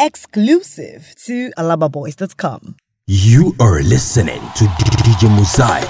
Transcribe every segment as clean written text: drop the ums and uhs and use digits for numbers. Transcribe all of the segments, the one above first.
exclusive to alababoys.com. You are listening to DJ Mosaic.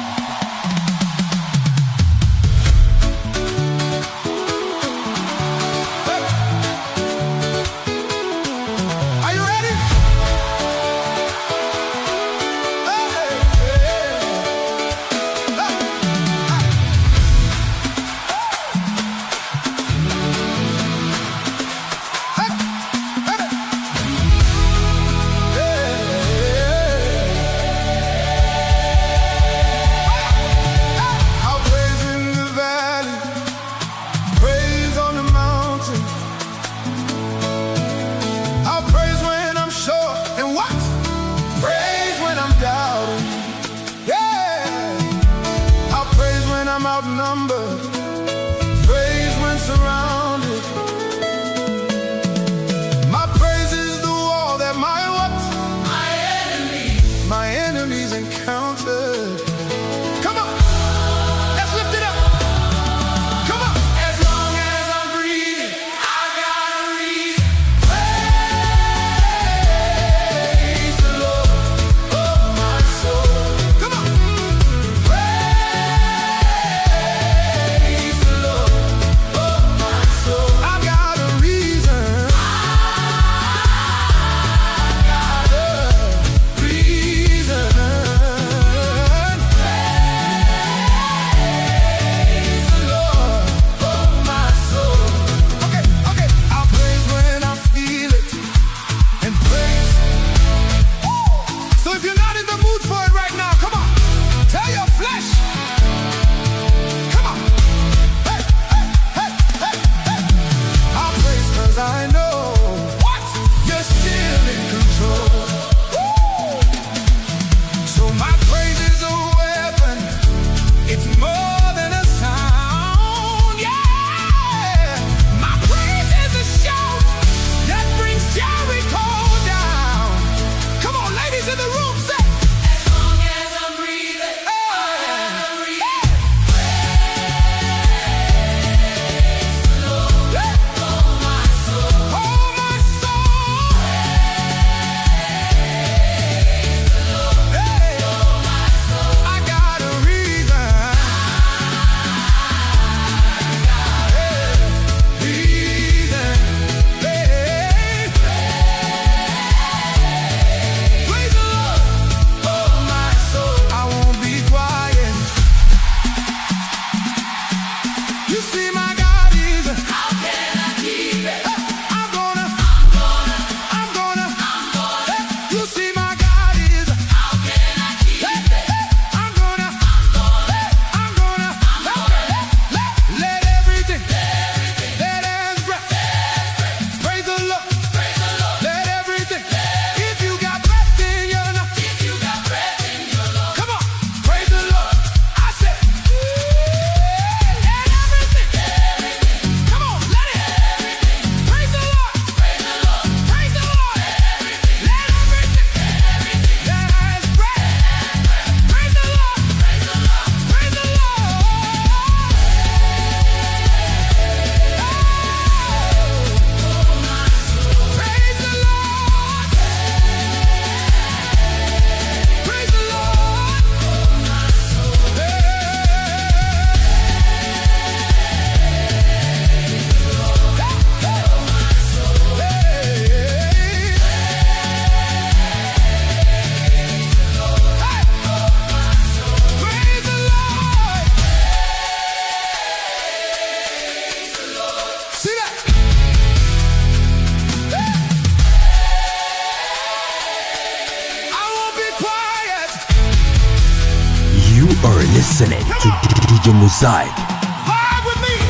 Listening to DJ Mosaic. Vibe with me.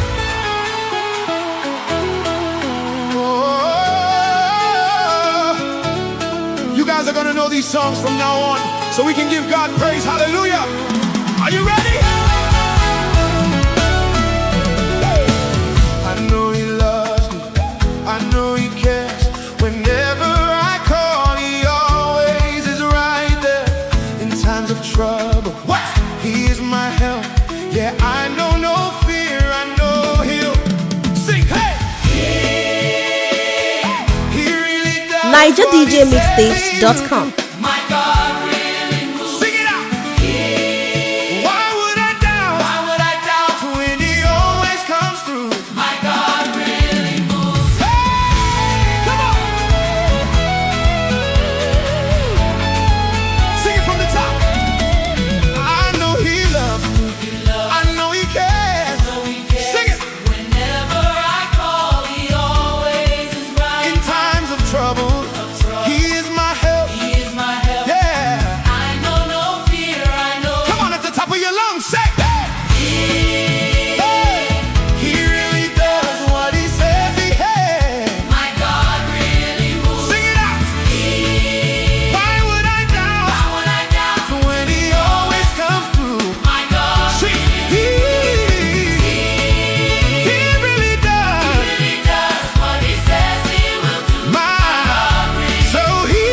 Oh, you guys are gonna know these songs from now on, so we can give God praise. Hallelujah. Are you ready? I know He loves me. I know He cares. Whenever I call, He always is right there in times of trouble. What? He is my help. Yeah, I know no fear. I know He'll sing. Hey! He really does. NigerDJMixtapes.com. My God really moves. Sing it out. Why would I doubt? Why would I doubt when He always comes through? My God really moves. Hey, come on. Sing it from the top. I know He loves me. I know He cares. Sing it. Whenever I call, He always is right. In times of trouble, He is my help. He is my help. Yeah. I know no fear. I know Come on at the top of your lungs, say. Hey, He really does what He says He has. my God really moves. Sing it out. Why would I doubt Why would I doubt? when He always comes through? My God See, He really does. really does what He says He will do. So He.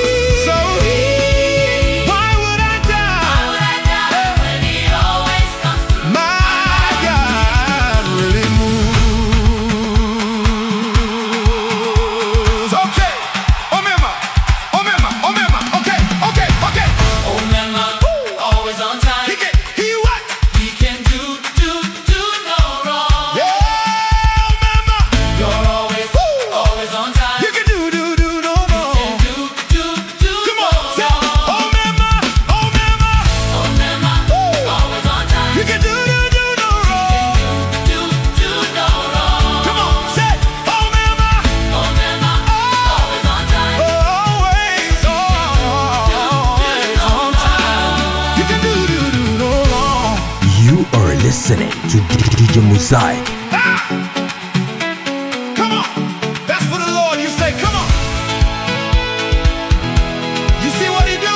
Why would I Why doubt? would I doubt when He always comes through? My God really moves. Okay. Omema. Okay. Oh, man, always on time. He what? He can do no wrong. Yeah, Omema. You're always on time. You can do no more. Do Come on, no say, wrong. Omema. Oh, man, always on time. You can do no wrong. Do no wrong. Come on, say, Omema. Oh, man, always on time. Always on time. You can do no wrong. You are listening to DJ Mosaic. Come on. That's for the Lord. You say, come on. You see what He do?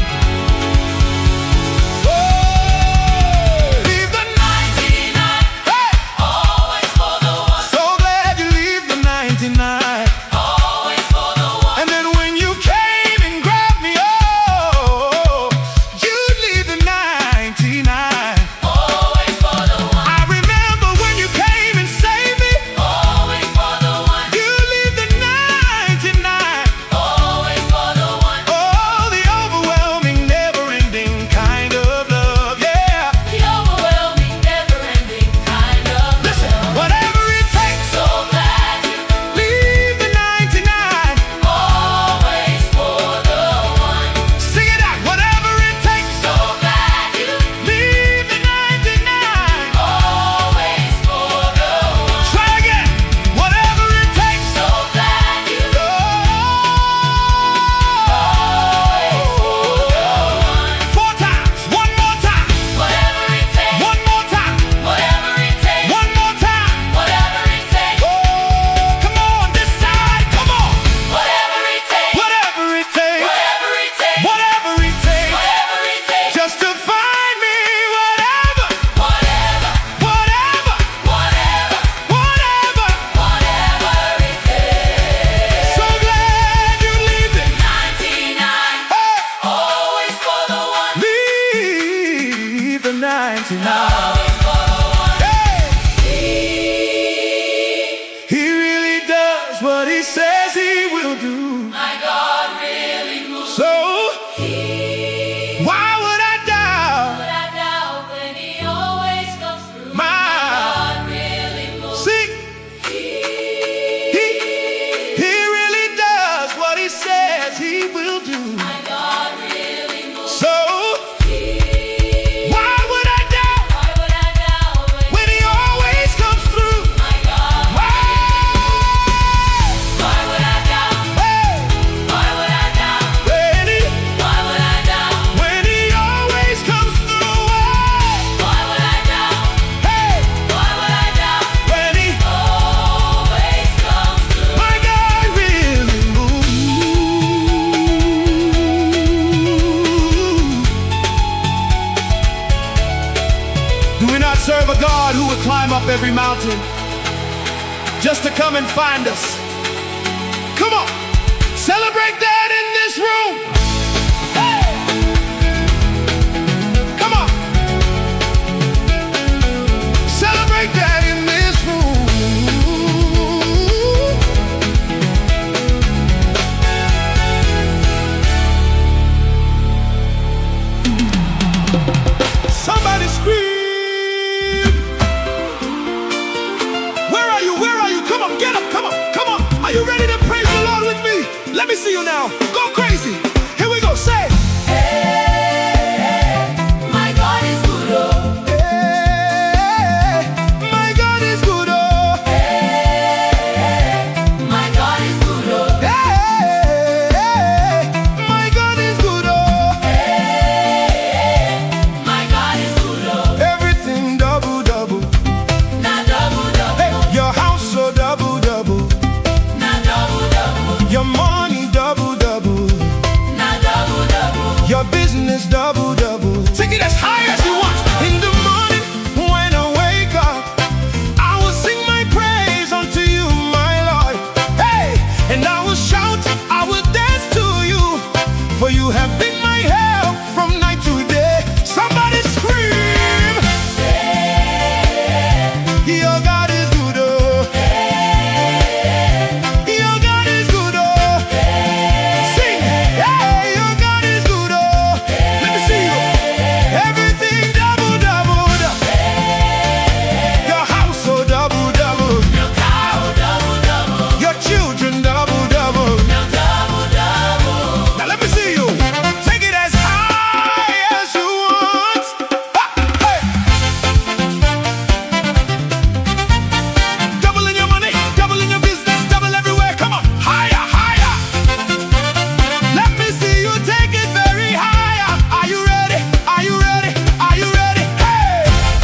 Oh, leave the 99, hey. always for the one. So glad you leave the 99. Always for the one. And then when you came and grabbed me, oh, you leave the 99. Always for the one. I remember when you came and saved me. Always for the one. You leave the 99. Always for the one. Oh, the overwhelming, never-ending kind of love, yeah. The overwhelming, never-ending kind of Listen, whatever it takes, so glad you leave the 99. always for the one. Sing it out, whatever it takes, So glad you leave the 99. always for the one. Try again, whatever it takes. So glad you Oh, always for the one. 4 times, one more time, Whatever it takes. one more time, Whatever it takes. one more time. Whatever it takes. Oh, come on, this side, come on. Whatever it takes. Whatever it takes, Whatever it takes. whatever it takes, Whatever it takes. just to find me, whatever, Whatever. whatever, Whatever. whatever. Whatever it takes. So glad you leave it. 99. Hey, Always for the one. leave the 99. Always for the one. Hey, He really does what He says He will do. My God really moves. So why would I doubt? But I doubt when He always comes through. My God really moves. see, He really does what He says He will do. My God really moves. So why would I doubt Why would I doubt when when He always comes through? my God? Why? Why would I doubt? Hey, Why would I doubt? when He Why would I doubt? always comes through. Why would I doubt? Hey, Why would I doubt? when He Always comes through. my God really moves. Do we not serve a God who would climb up every mountain just to come and find us? Come on, celebrate that in this room. Hey! Come on, celebrate that in this room. see you now. Go crazy. Here we go. Say. My God is good, oh. Hey, my God is good, oh. My God is good, oh. Hey, my God is good, oh. My God is good, oh. Everything double, double. Now double, double. Hey, your house so double, double. Now double, double. Your money double, double. Now double, double. Your business double, double. Take it as high as you want. In the morning when I wake up, I will sing my praise unto you, my Lord. Hey, and I will shout, I will dance to you, for you have been my help from night to day. Somebody scream. Your God is good, oh. Your God is good, oh. Sing, hey, your God is good, oh. Let me see you. Everything double, double. Your house so double, double. Now double, double, double. Your children double, double. Now double, double. Now let me see you. Take it as high as you want. Ha, hey. Double in your money, double in your business, double everywhere. Come on, higher, higher. Let me see you take it very higher. Are you ready? Are you ready? Are you ready? Hey!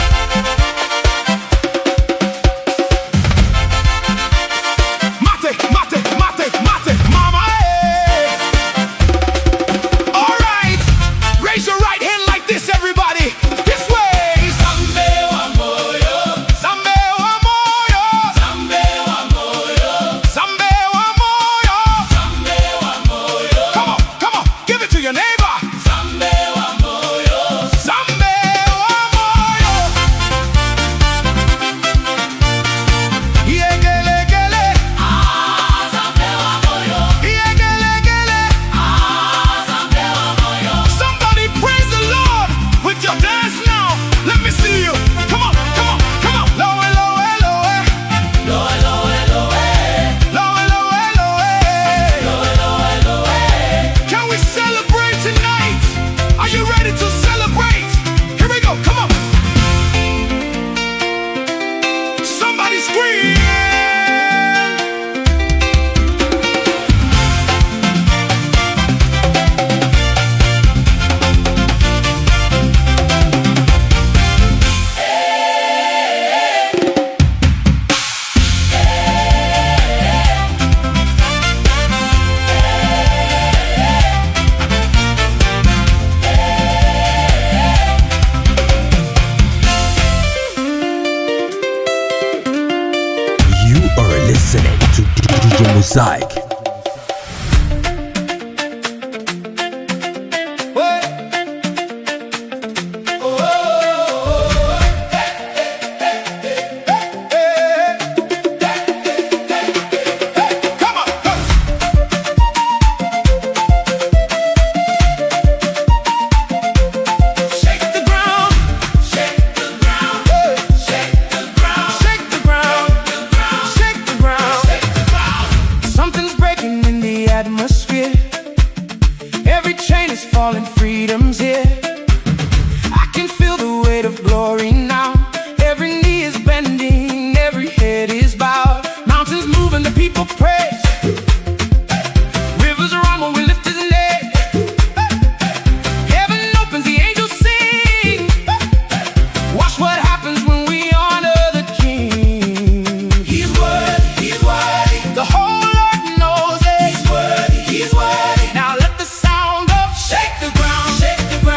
Mate, mate, mate, mate, mama. Hey! All right, raise your right hand like this, everybody. This way. Zambe wa moyo. Zambe wa moyo. Zambe wa moyo. Zambe wa moyo. Zambe wa moyo. Come on, give it to your neighbor. Zambe wa moyo. Zambe wa moyo. Yegele gele. Ah, zambe wa moyo. Yegele gele. Ah, zambe wa moyo. Somebody praise the Lord with your dance now. Let me see you. Come on, come on, come on. Lower, lower, lower. Lowe, lowe, lowe. Lower, lower, lower. Lowe, lowe, lowe. Can we celebrate tonight? Are you ready to celebrate? Here we go, come on. Somebody scream. You are listening to DJ Mosaic. Wait. Come on, go. Shake the ground, Shake the ground. Shake the ground. shake the ground, shake the ground. Shake the ground. Something's breaking in the atmosphere. Every chain is falling, freedom's here. I can feel the weight of glory now. Every knee is bending, every head is bowed. Mountains move and the people praise. Rivers run when we lift his name. Heaven opens, the angels sing. Watch what happens when we honor the King. He's worthy, he's worthy. The whole earth knows it. He's worthy, he's worthy. Now let the sound go. Shake the ground, shake the ground.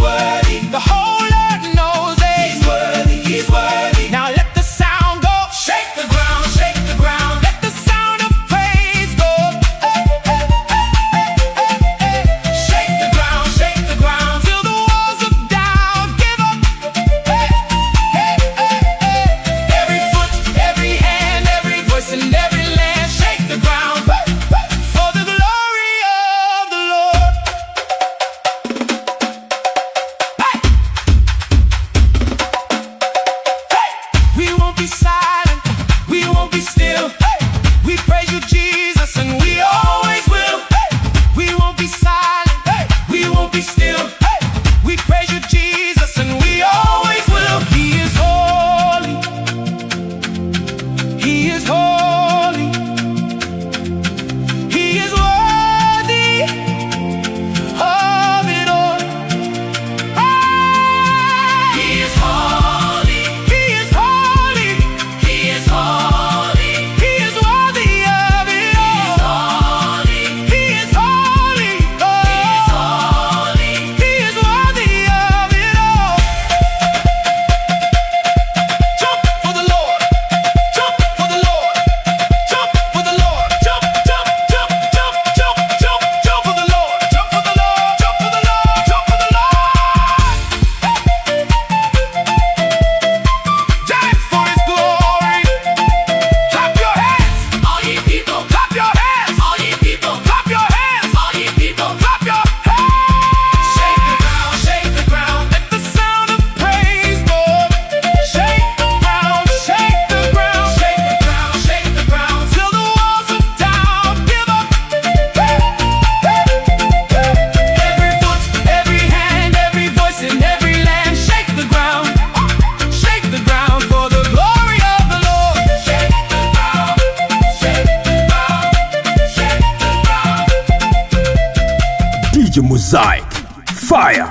worthy. The whole earth knows it. He's worthy, he's worthy. Now let the sound go. Shake the ground, shake the ground. Let the sound of praise go. Shake the ground, shake the ground. Till the walls of doubt give up. Every foot, every hand, every voice and every land. Shake the ground for the glory of the Lord. We won't be silent, we won't be still. We praise you, Jesus, and we always will. We won't be silent, we won't be still. We praise you, Jesus, and we always will. He is holy, he is holy, he is worthy of it all. He is holy, he is holy, he is holy, he is worthy of it all. He is holy, he is holy, he is worthy of it all. Jump for the Lord, jump for the Lord, jump for the Lord, jump, jump, jump, jump, jump, jump, jump for the Lord, jump for the Lord, jump for the Lord, jump for the Lord. Dance for His glory. Clap your hands, all ye people. Clap your hands, all ye people. Clap your hands, all ye people. Clap your hands. Shake the ground, shake the ground. Let the sound of praise go. Shake the ground, shake the ground, shake the ground, shake the ground. Till the walls of doubt give up. Every foot, every hand, every voice in every land. Shake the ground for the glory of the Lord. Shake the ground, shake the ground, shake the ground. DJ Mosaic, fire.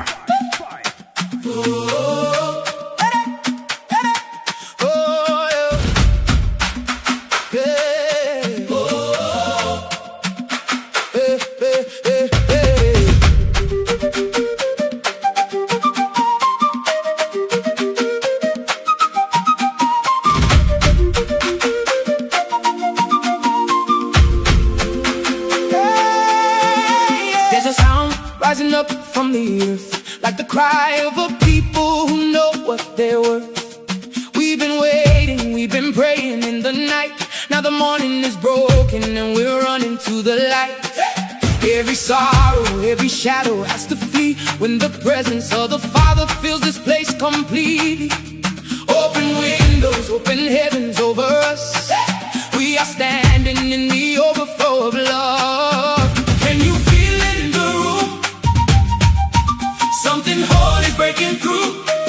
There's a sound rising up from the earth, like the cry of a people who know what they're worth. We've been waiting, we've been praying in the night. Now the morning is broken and we're running to the light. Every sorrow, every shadow has to flee when the presence of the Father fills this place completely. Open windows, open heavens over us. We are standing in the overflow of love. Can you feel it in the room? Something holy is breaking through.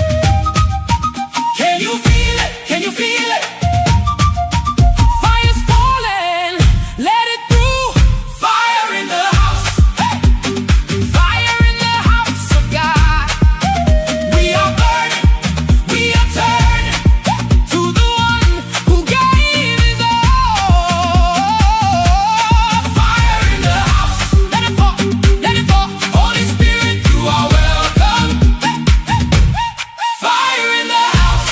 Can you feel it? Can you feel it? Fire's falling, let it through. Fire in the house, fire in the house of God. We are burning, we are turning to the one who gave his all. Fire in the house, let it fall, let it fall. Holy Spirit, you are welcome. Fire in the house.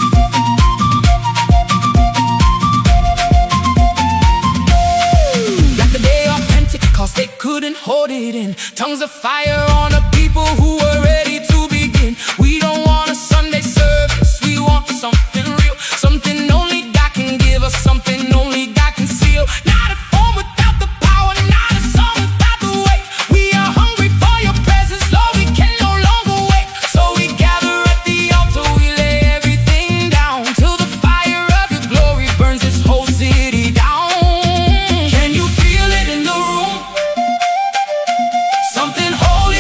Like the day of Pentecost, they couldn't hold it in. Tongues of fire on a people who were ready to begin. We don't want a Sunday service, we want something real. Something only God can give us, something only God can seal. Not a form without the power, not a song without the weight. We are hungry for your presence, Lord, we can no longer wait. So we gather at the altar, we lay everything down, till the fire of your glory burns this whole city down. Can you feel it in the room? Something holy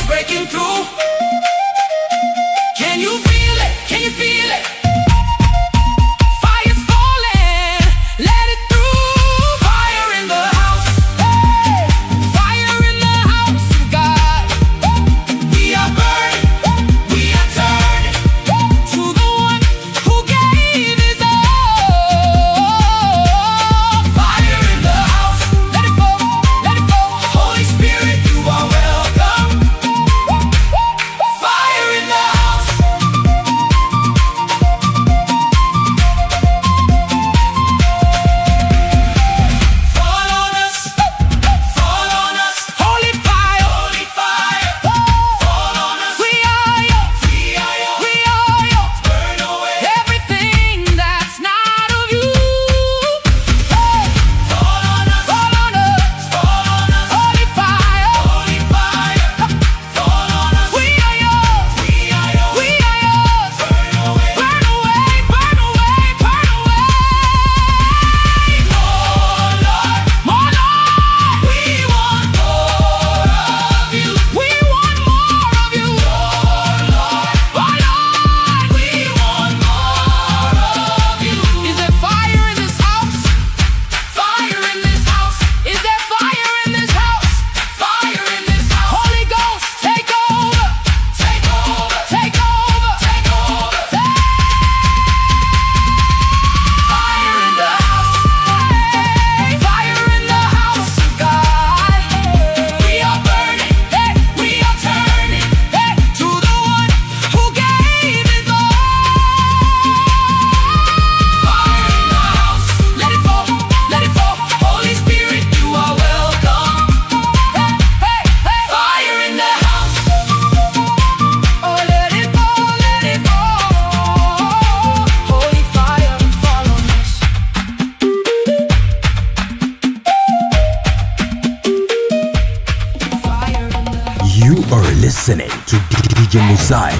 DJ Mosaic.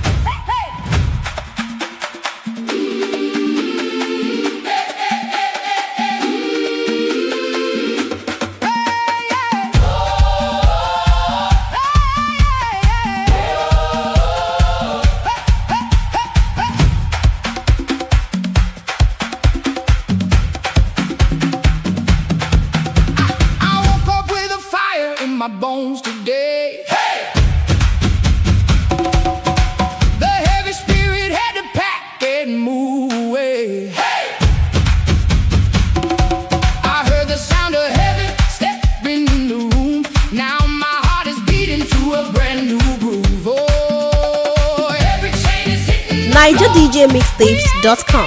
My bones today. Hey! The heavy spirit had to pack and move away. Hey! I heard the sound of heaven stepping in the room. Now my heart is beating to a brand new groove. Oh, every chain is hitting. NigerDJMixtapes.com.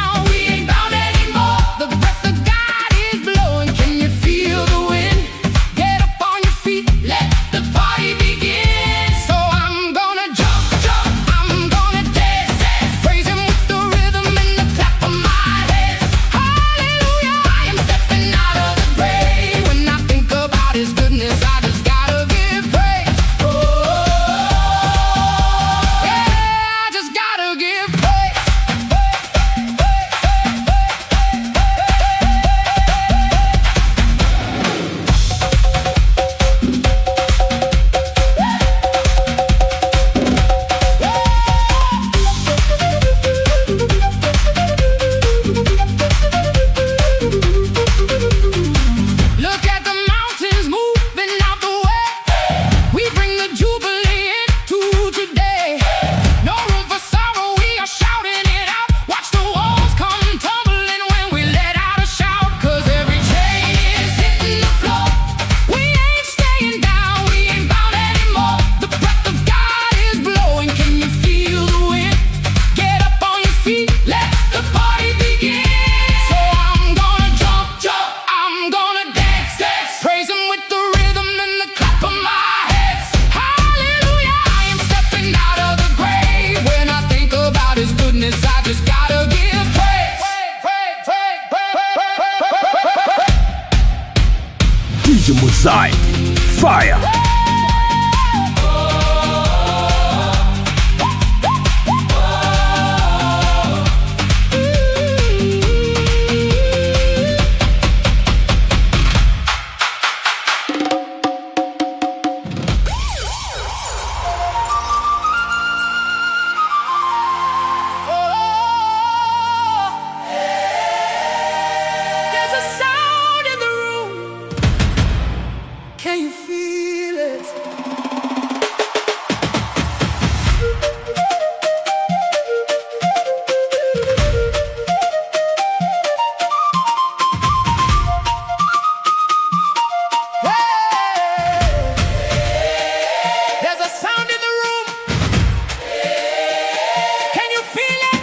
DJ Mosaic, fire! Can you feel it? There's a sound in the room. Can you feel it?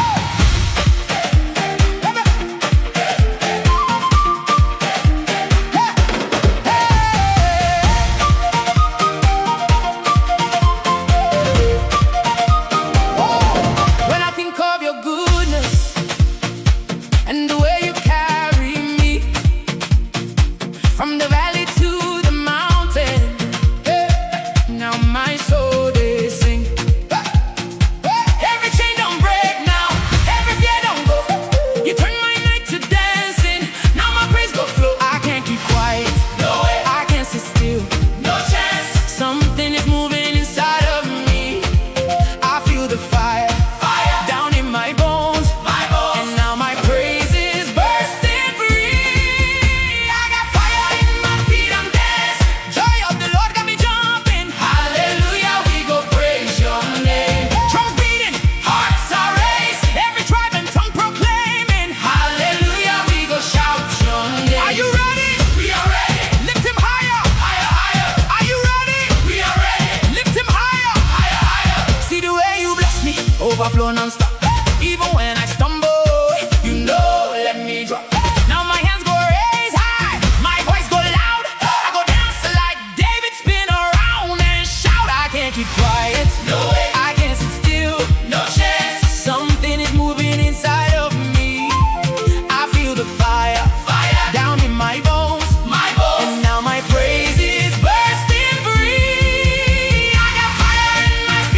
From the valley to the mountain, now my soul they sing. Every chain don't break now, every fear don't go. You turn my night to dancing, now my praise go flow. I can't keep quiet, no way. I can't sit still, no chance. Something is moving inside of me. I feel the fire, fire down in my bones, and now my praise is bursting free. I got fire in my feet, I'm dancing. Joy of the Lord got me jumping. Hallelujah, we go praise your name. Drums beating, hearts are racing. Every tribe and tongue proclaiming. Hallelujah, we go shout your name. Are you ready? We are ready. Lift him higher, higher, higher. Are you ready? We are ready. Lift him higher, higher, higher. See the way you bless me, overflow non-stop. Even when I stumble, you know, let me drop. Now my hands go raise high, my voice go loud. I go dance like David, spin around and shout. I can't keep quiet, no way. I can't sit still, no chance. Something is moving inside of me. I feel the fire, fire down in my bones, and now my praise is bursting free. I got fire in my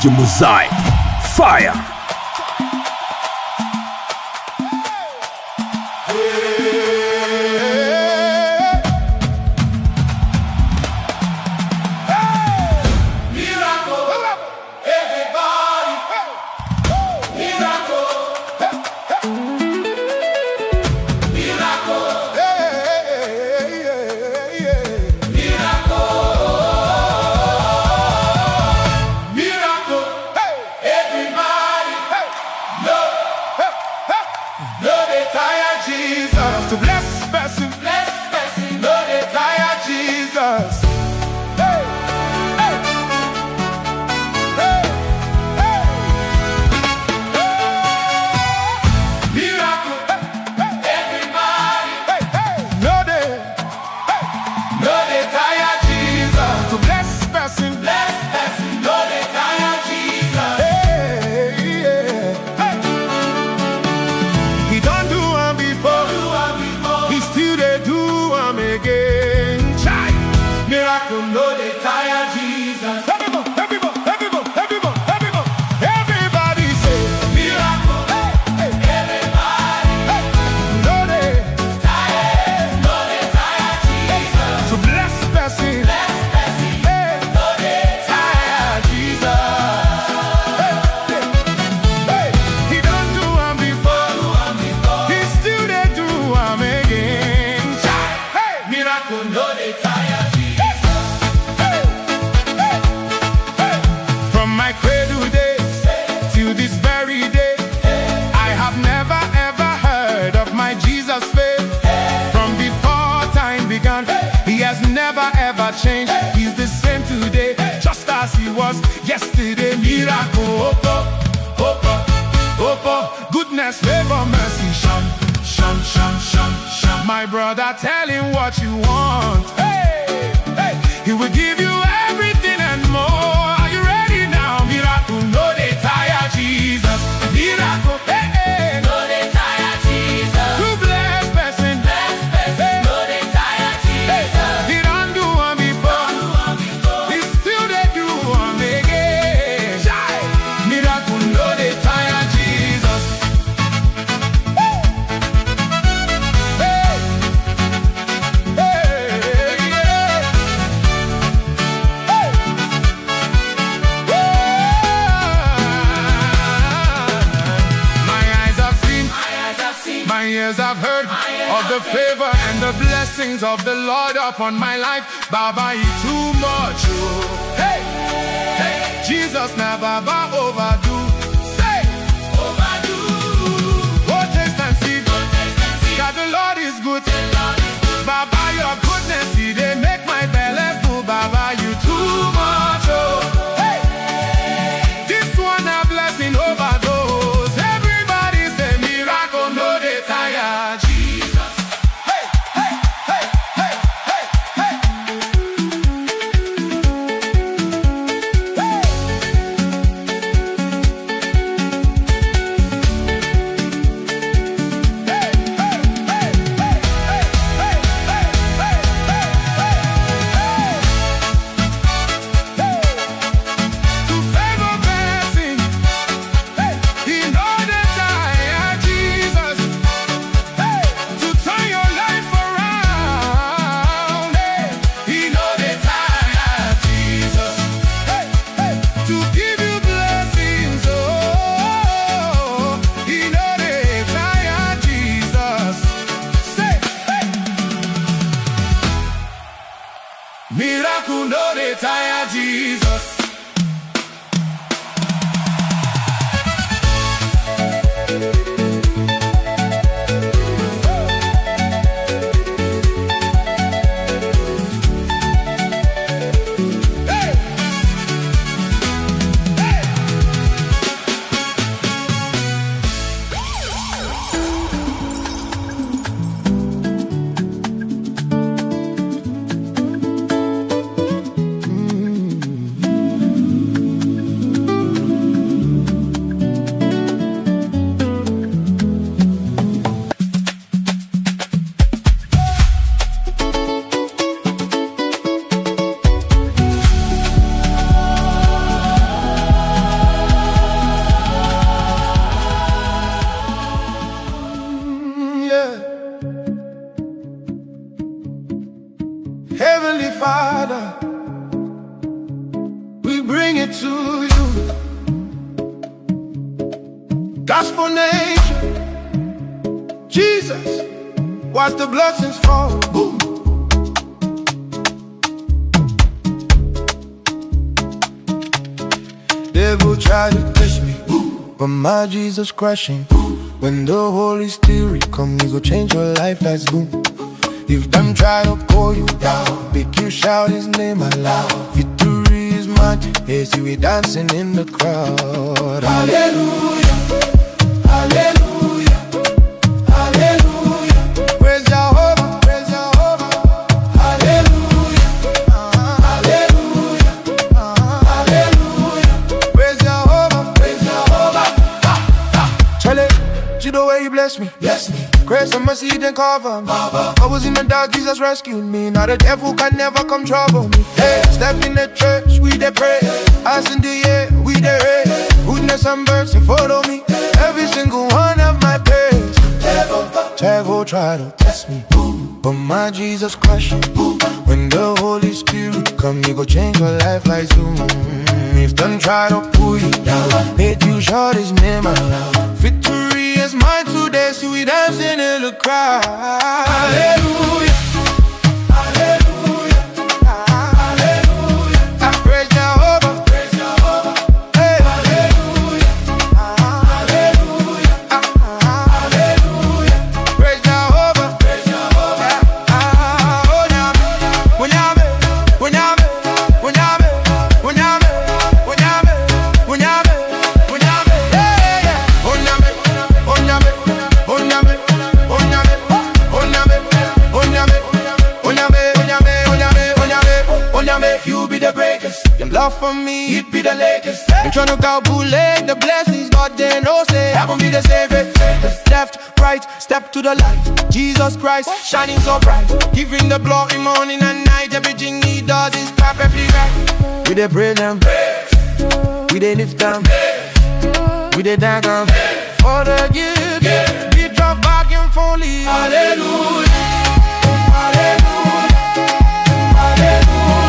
DJ Mosaic. Fire! To bless person, no they tire Jesus. Hey, hey, hey, hey, hey. Miracle, everybody. Hey, hey, no they tire Jesus. To bless person, no they tire Jesus. Hey, yeah, hey. He don't do one before. He still they do am again. Chai. Miracle no they tire Jesus. Everybody say miracle. Hey, hey. Everybody. Hey. No they tire Jesus. To bless person. Hey. No they tire Jesus. Hey, hey, hey. He don't do am before. He still they do am again. Miracle, no they tire Jesus. Hey, hey, hey. From my cradle days till this very day, I have never ever heard of my Jesus faith. From before time began, he has never ever changed. He's the same today, just as he was yesterday. Miracle, goodness, favor, mercy, shine. My brother, tell him what you want. Hey, hey, he will give you everything and more. Are you ready now? Miracle, no they tire Jesus. Miracle, hey, hey, no they tire Jesus. To bless person, hey, no they tire Jesus. Hey, he don't do one before. He still they do one again. Miracle, no they tire Jesus. My ears have heard of the favor and the blessings of the Lord upon my life. Baba, he too much. Oh. Hey, hey, Jesus, now Baba overdo. Say, overdo. Oh, taste and see. God, the Lord is good. Baba, your goodness, he they make my belly full. Baba, you too much. Oh. Hey, this one a blessing overdose. Everybody say miracle, no they tire Jesus. Hey, hey, hey, hey, hey, hey. To favor blessing, he know they tire Jesus. To turn your life around, he know they tire Jesus. To give you blessings, oh, he know they tire Jesus. Say, hey. Miracle, no they tire Jesus. Heavenly Father, we bring it to you. Gospel nation, Jesus, watch the blessings fall. Boom. Devil try to push me, but my Jesus crushing. When the Holy Spirit come, He go change your life, that's boom. If them try to pull you down, make you shout His name aloud. Victory is mine, hey, see we dancing in the crowd. Hallelujah, hallelujah, hallelujah. Praise Jehovah, praise Jehovah. Hallelujah, hallelujah, hallelujah. Praise Jehovah, praise Jehovah. Charlie, see the way He bless me, bless me. Grace and mercy then cover me. I was in the dark, Jesus rescued me. Now the devil can never come trouble me. Hey, step in the church, we dey pray. Eyes in the air, we dey raise. Goodness and mercy follow me. Every single one of my days. Devil try to test me, but my Jesus crushing. When the Holy Spirit come, He go change your life like Zoom. If them try to pull you down, make you shout His name aloud. Victory is mine today, see we dancing in the crowd. Hallelujah, hallelujah, hallelujah. I praise Jehovah, praise Jehovah. Hey, hallelujah, hallelujah, hallelujah. Praise Jehovah, praise Jehovah. Onyame, onyame, onyame, onyame, onyame, onyame, onyame, yeah, yeah. Onyame, onyame, onyame, onyame, onyame, onyame, onyame, onyame, onyame, onyame. You be the breakers. Your love for me, it be the Lakers. I'm tryna go bootleg the blessings, but they no say heaven be the savior. Left, right, step to the light. Jesus Christ, shining so bright, giving the glory morning and night. Everything He does is perfectly right. We dey praise Him, we dey lift Him, we dey thank Him for the gift. We drop back and fully. Hallelujah, hallelujah, hallelujah.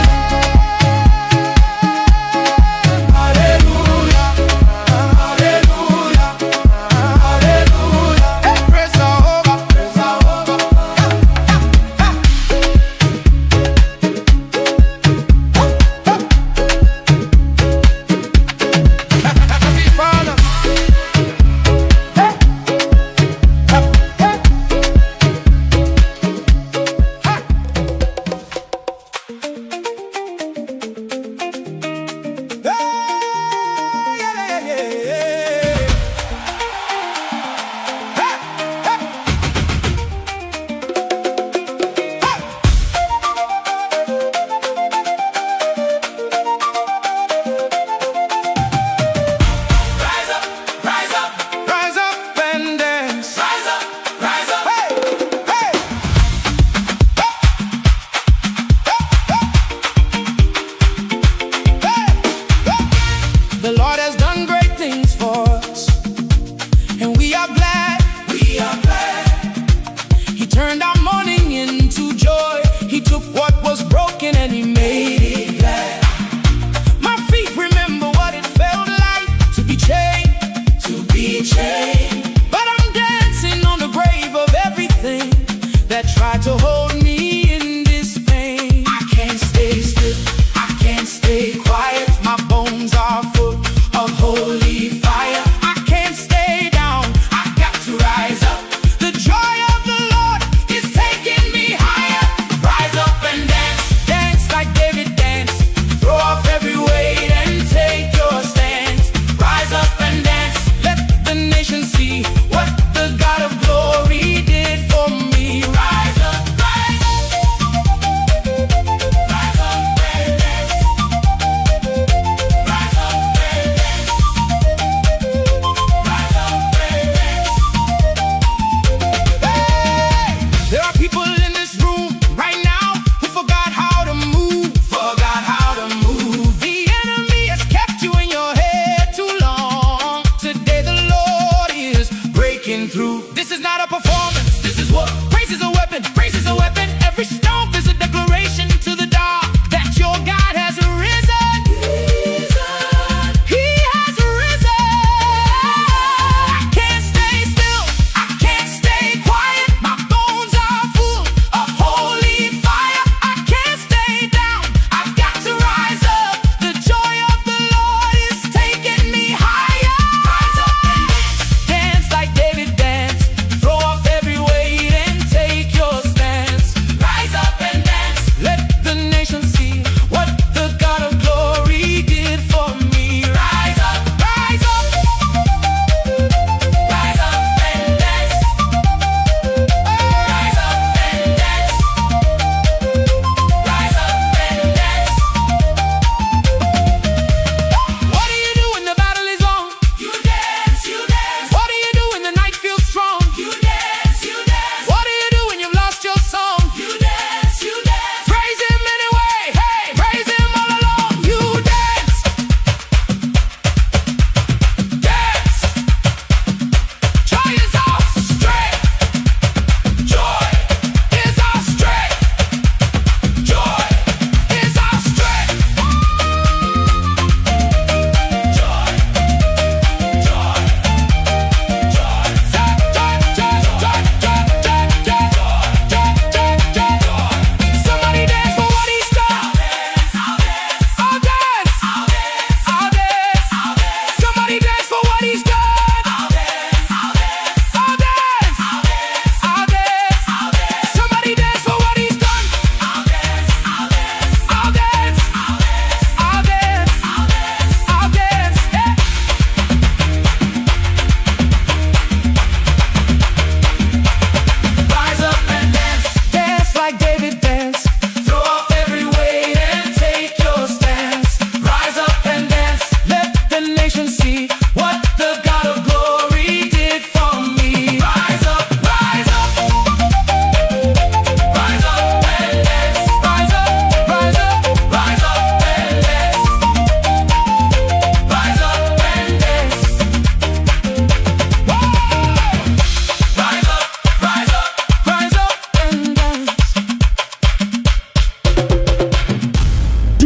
Hallelujah, hallelujah, hallelujah. Hey, praise Jehovah, praise Jehovah. Happy Father. Hey, hey, hey.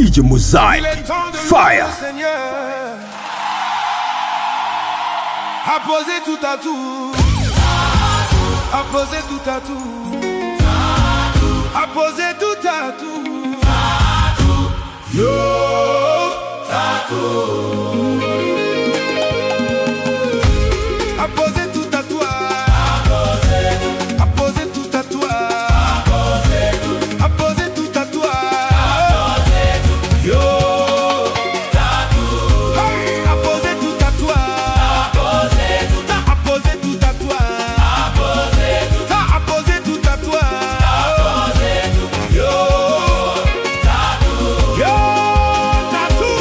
DJ Mosaic. Fire. Apposez tout à tout. Apposez tout à tout. Apposez tout à tout. Yo, tatou. Apposez tout à toi. Apposez tout à toi. Apposez tout à toi. Yo, tatou. Apposez tout à toi. Apposez tout à toi. Apposez tout à toi. Yo, tatou. Yo, tatou.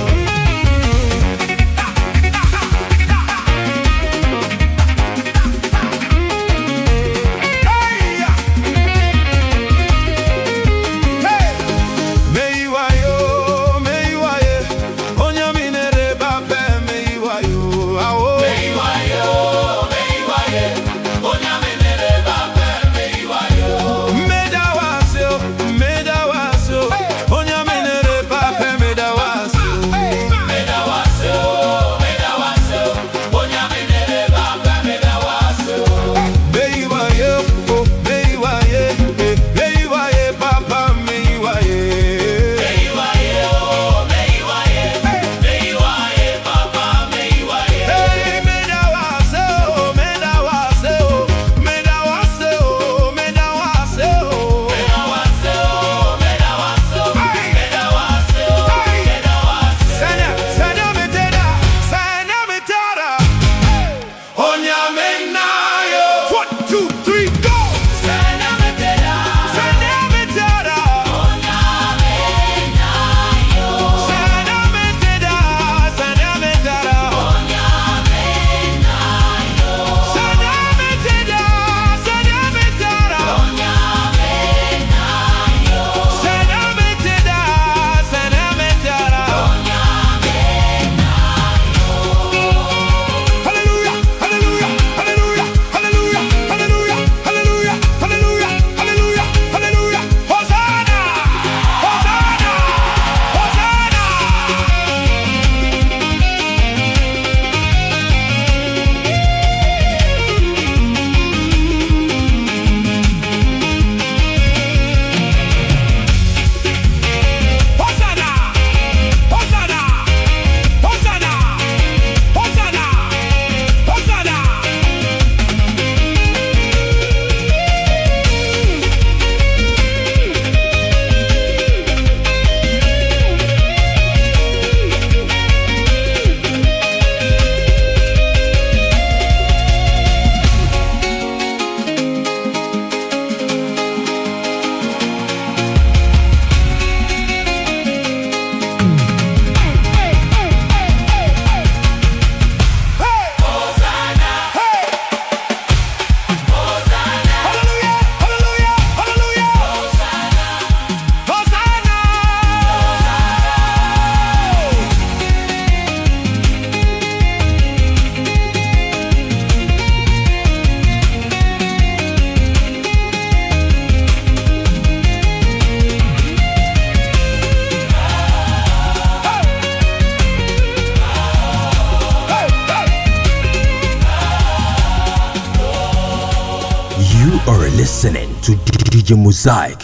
You are listening to DJ Mosaic.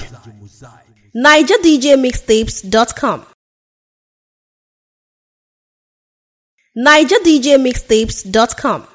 NigerDJMixtapes.com. NigerDJMixtapes.com.